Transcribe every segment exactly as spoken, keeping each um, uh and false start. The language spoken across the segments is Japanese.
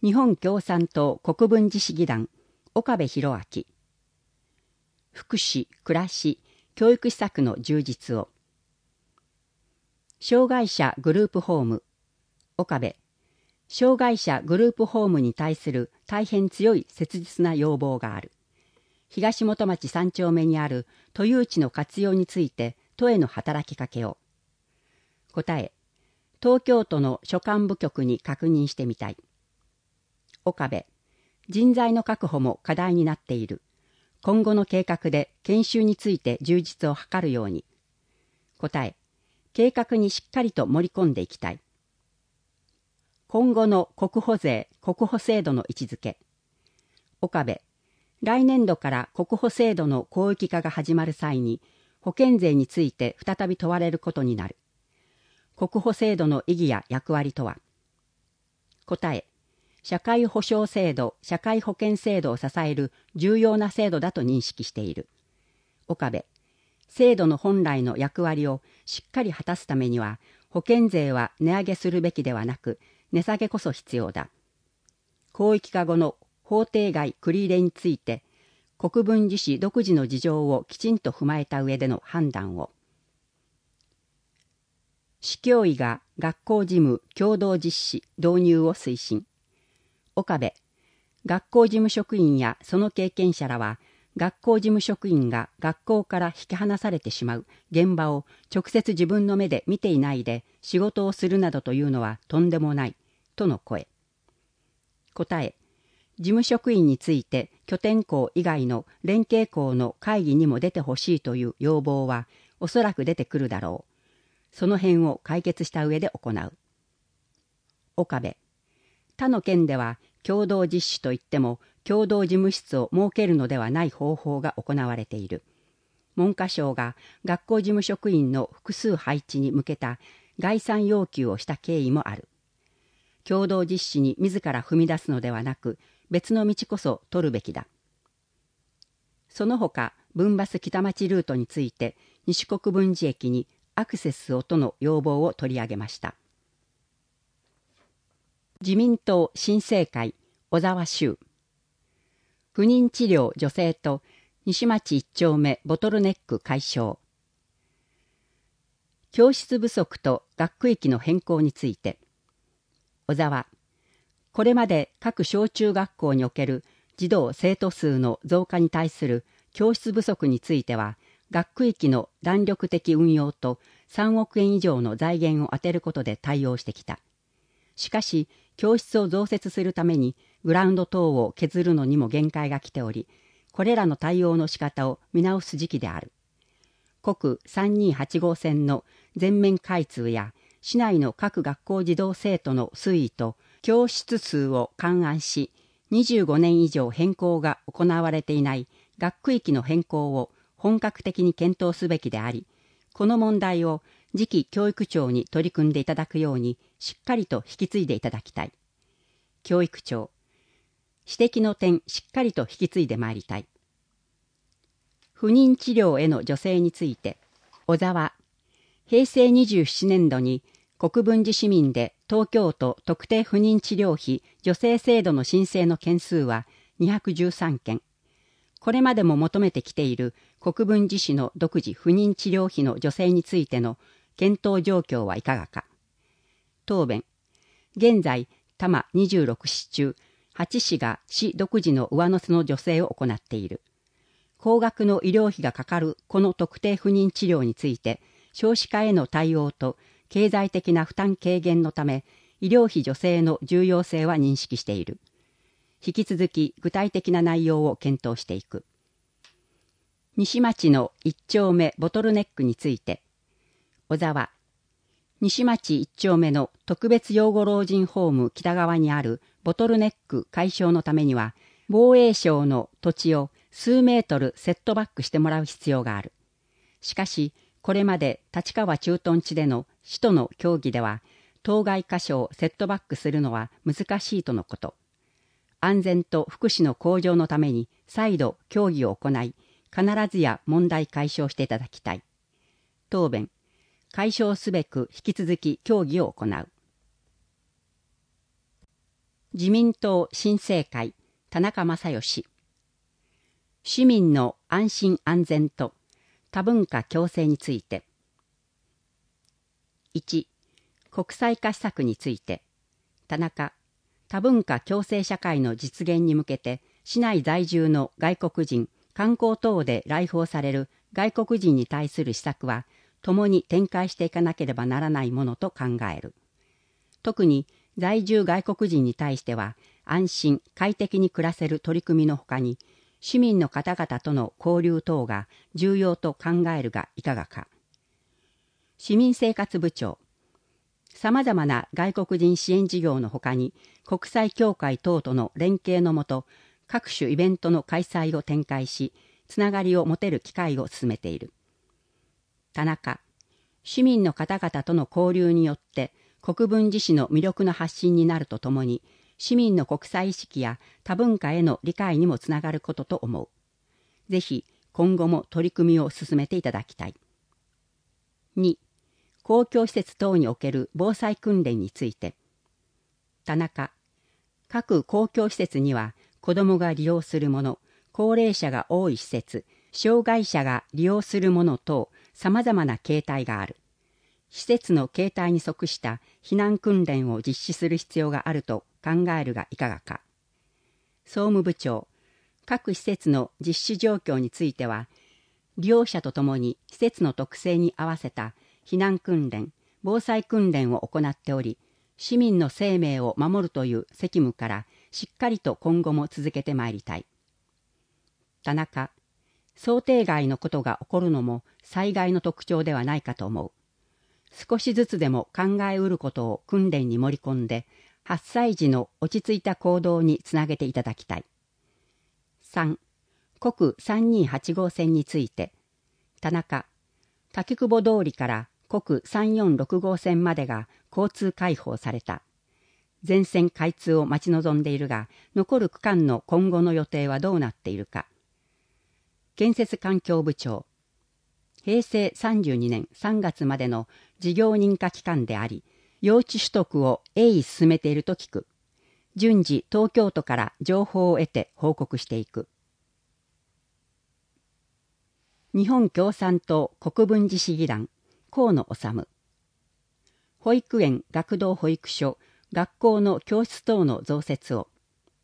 日本共産党国分寺市議団岡部博明。福祉・暮らし・教育施策の充実を。障害者グループホーム岡部。障害者グループホームに対する大変強い切実な要望がある。東本町三丁目にある都有地の活用について都への働きかけを。答え。東京都の所管部局に確認してみたい。岡部。人材の確保も課題になっている。今後の計画で研修について充実を図るように。答え。計画にしっかりと盛り込んでいきたい。今後の国保税・国保制度の位置づけ。岡部。来年度から国保制度の広域化が始まる際に、保険税について再び問われることになる。国保制度の意義や役割とは。答え。社会保障制度、社会保険制度を支える重要な制度だと認識している。岡部。制度の本来の役割をしっかり果たすためには、保険税は値上げするべきではなく、値下げこそ必要だ。広域化後の法定外繰り入れについて、国分寺市独自の事情をきちんと踏まえた上での判断を。市教委が学校事務共同実施導入を推進。岡部。学校事務職員やその経験者らは、学校事務職員が学校から引き離されてしまう現場を直接自分の目で見ていないで仕事をするなどというのはとんでもない、との声。答え。事務職員について拠点校以外の連携校の会議にも出てほしいという要望はおそらく出てくるだろう。その辺を解決した上で行う。岡部。他の県では共同実施といっても共同事務室を設けるのではない方法が行われている。文科省が学校事務職員の複数配置に向けた概算要求をした経緯もある。共同実施に自ら踏み出すのではなく、別の道こそ取るべきだ。その他、分バス北町ルートについて、西国分寺駅にアクセスをとの要望を取り上げました。自民党新政会小沢修。不妊治療助成と西町一丁目ボトルネック解消。教室不足と学区域の変更について。小沢。これまで各小中学校における児童生徒数の増加に対する教室不足については、学区域の弾力的運用とさんおくえん以上の財源を充てることで対応してきた。しかし、教室を増設するためにグラウンド等を削るのにも限界が来ており、これらの対応の仕方を見直す時期である。国さんにーはち号線の全面開通や、市内の各学校児童生徒の推移と教室数を勘案し、にじゅうごねん以上変更が行われていない学区域の変更を本格的に検討すべきであり、この問題を次期教育庁に取り組んでいただくようにしっかりと引き継いでいただきたい。教育庁。指摘の点しっかりと引き継いでまいりたい。不妊治療への助成について、小沢。平成にじゅうななねん度に国分寺市民で東京都特定不妊治療費助成制度の申請の件数はにひゃくじゅうさんけん。これまでも求めてきている国分寺市の独自不妊治療費の助成についての検討状況はいかがか。答弁。現在、多摩にじゅうろく市中、はち市が市独自の上乗せの助成を行っている。高額の医療費がかかるこの特定不妊治療について、少子化への対応と経済的な負担軽減のため、医療費助成の重要性は認識している。引き続き具体的な内容を検討していく。西町の一丁目ボトルネックについて、小沢。西町一丁目の特別養護老人ホーム北側にあるボトルネック解消のためには、防衛省の土地を数メートルセットバックしてもらう必要がある。しかし、これまで立川駐屯地での市との協議では、当該箇所をセットバックするのは難しいとのこと。安全と福祉の向上のために再度協議を行い、必ずや問題解消していただきたい。答弁。解消すべく引き続き協議を行う。 自民党新生会田中正義。市民の安心安全と多文化共生について。いち、国際化施策について。田中、多文化共生社会の実現に向けて、市内在住の外国人、観光等で来訪される外国人に対する施策は、共に展開していかなければならないものと考える。特に在住外国人に対しては、安心、快適に暮らせる取り組みのほかに、市民の方々との交流等が重要と考えるがいかがか。市民生活部長、さまざまな外国人支援事業のほかに、国際協会等との連携のもと、各種イベントの開催を展開し、つながりを持てる機会を進めている。田中、市民の方々との交流によって、国分寺市の魅力の発信になるとともに、市民の国際意識や多文化への理解にもつながることと思う。ぜひ今後も取り組みを進めていただきたい。に、公共施設等における防災訓練について。田中、各公共施設には子どもが利用するもの、高齢者が多い施設、障害者が利用するもの等、さまざまな形態がある。施設の形態に即した避難訓練を実施する必要があると考えるがいかがか。総務部長、各施設の実施状況については、利用者とともに施設の特性に合わせた避難訓練、防災訓練を行っており、市民の生命を守るという責務からしっかりと今後も続けてまいりたい。田中、想定外のことが起こるのも災害の特徴ではないかと思う。少しずつでも考えうることを訓練に盛り込んで、発災時の落ち着いた行動につなげていただきたい。さん、国さんにーはち号線について。田中、滝久保通りから国さんよんろく号線までが交通開放された。全線開通を待ち望んでいるが、残る区間の今後の予定はどうなっているか。建設環境部長、へいせいさんじゅうにねんさんがつまでの事業認可期間であり、用地取得を鋭意進めていると聞く。順次東京都から情報を得て報告していく。日本共産党国分寺市議団、河野治。保育園、学童保育所、学校の教室等の増設を。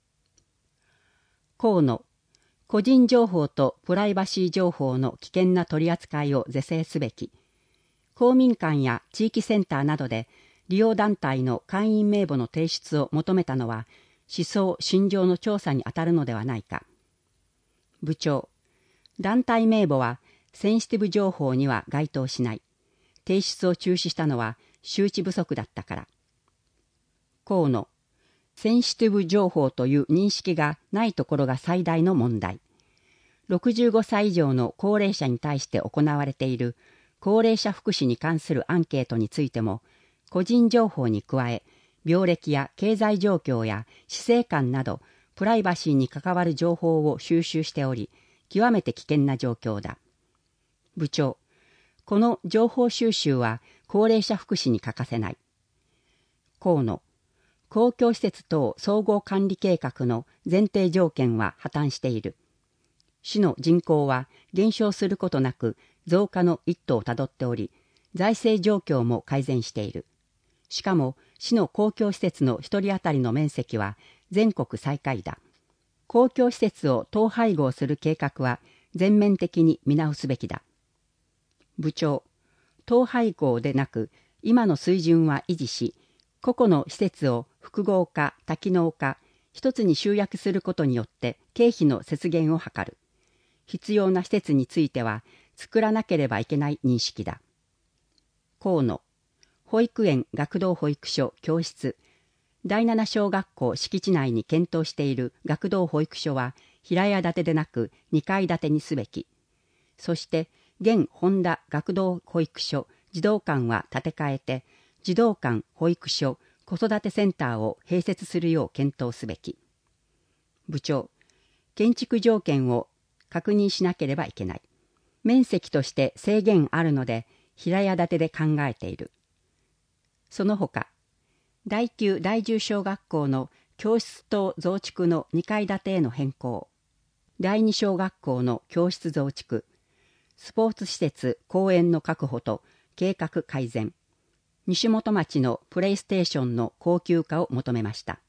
河野、個人情報とプライバシー情報の危険な取り扱いを是正すべき。公民館や地域センターなどで利用団体の会員名簿の提出を求めたのは思想・信条の調査に当たるのではないか。部長、団体名簿はセンシティブ情報には該当しない。提出を中止したのは周知不足だったから。河野、センシティブ情報という認識がないところが最大の問題。ろくじゅうごさい以上の高齢者に対して行われている高齢者福祉に関するアンケートについても、個人情報に加え、病歴や経済状況や死生観など、プライバシーに関わる情報を収集しており、極めて危険な状況だ。部長、この情報収集は高齢者福祉に欠かせない。河野、公共施設等総合管理計画の前提条件は破綻している。市の人口は減少することなく増加の一途をたどっており、財政状況も改善している。しかも市の公共施設の一人当たりの面積は全国最下位だ。公共施設を統廃合する計画は全面的に見直すべきだ。部長、統廃合でなく今の水準は維持し、個々の施設を複合化、多機能化、一つに集約することによって経費の節減を図る。必要な施設については作らなければいけない認識だ。河野、保育園、学童保育所、教室、だいなな小学校敷地内に検討している学童保育所は平屋建てでなくにかい建てにすべき。そして現本田学童保育所、児童館は建て替えて、児童館、保育所、子育てセンターを併設するよう検討すべき。部長、建築条件を確認しなければいけない。面積として制限あるので平屋建てで考えている。その他、第きゅう、第じゅう小学校の教室棟増築のにかい建てへの変更、第二小学校の教室増築、スポーツ施設公園の確保と計画改善、西本町のプレイステーションの恒久化を求めました。